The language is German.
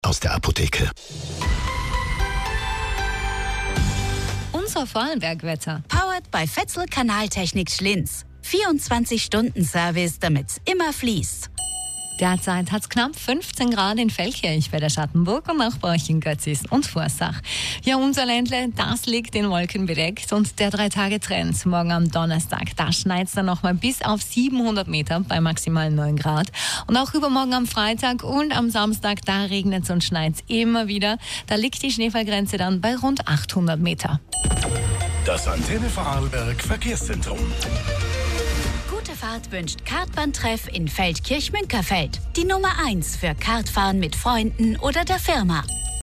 aus der Apotheke. Unser Vorarlberg-Wetter. Powered by Fetzel Kanaltechnik Schlinz. 24-Stunden-Service, damit's immer fließt. Derzeit hat es knapp 15 Grad in Feldkirch bei der Schattenburg und auch bei euch in Götzis und Vorsach. Ja, unser Ländle, das liegt in Wolken bedeckt und der 3-Tage-Trend morgen am Donnerstag, da schneit es dann nochmal bis auf 700 Meter bei maximal 9 Grad. Und auch übermorgen am Freitag und am Samstag, da regnet es und schneit es immer wieder. Da liegt die Schneefallgrenze dann bei rund 800 Meter. Das Antenne Vorarlberg Verkehrszentrum. Gute Fahrt wünscht Kartbahntreff in Feldkirch-Münkerfeld. Die Nummer 1 für Kartfahren mit Freunden oder der Firma.